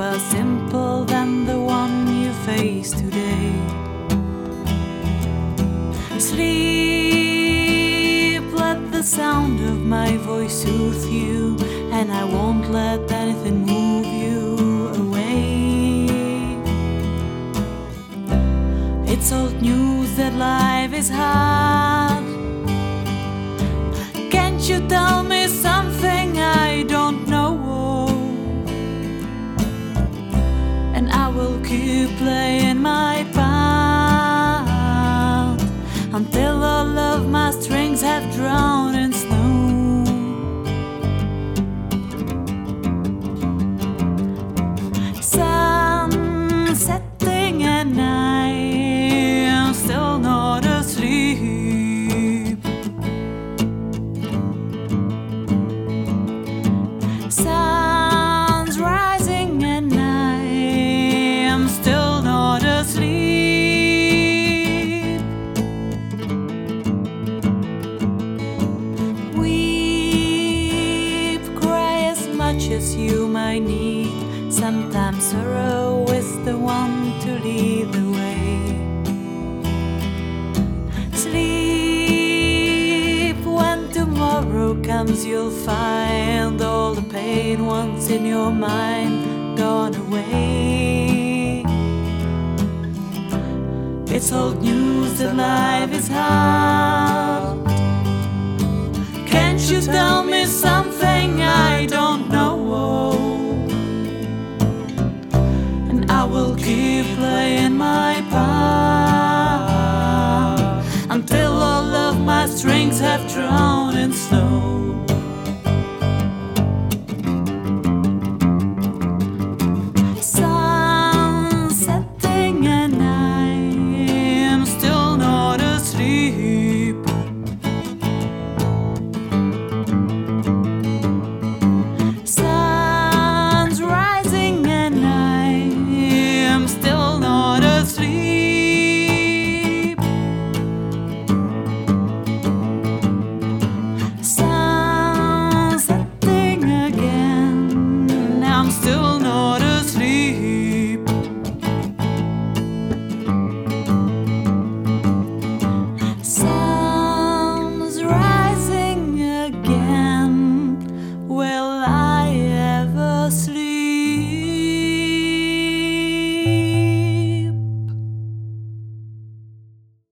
were simple than the one you face today. Sleep, let the sound of my voice soothe you, and I won't let anything move you away. It's old news that life is hard. Can't you tell me something I don't know? And I will keep playing my part until all of my strings have drowned in snow. Sun setting and I'm still not asleep. Sun's rising and I'm still not asleep. Weep, cry as much as you might need. Sometimes sorrow is the one to lead the way. Sleep, when tomorrow comes you'll find all the pain once in your mind gone away. It's old news that life is hard. Can't you tell me something I don't know? And I will keep playing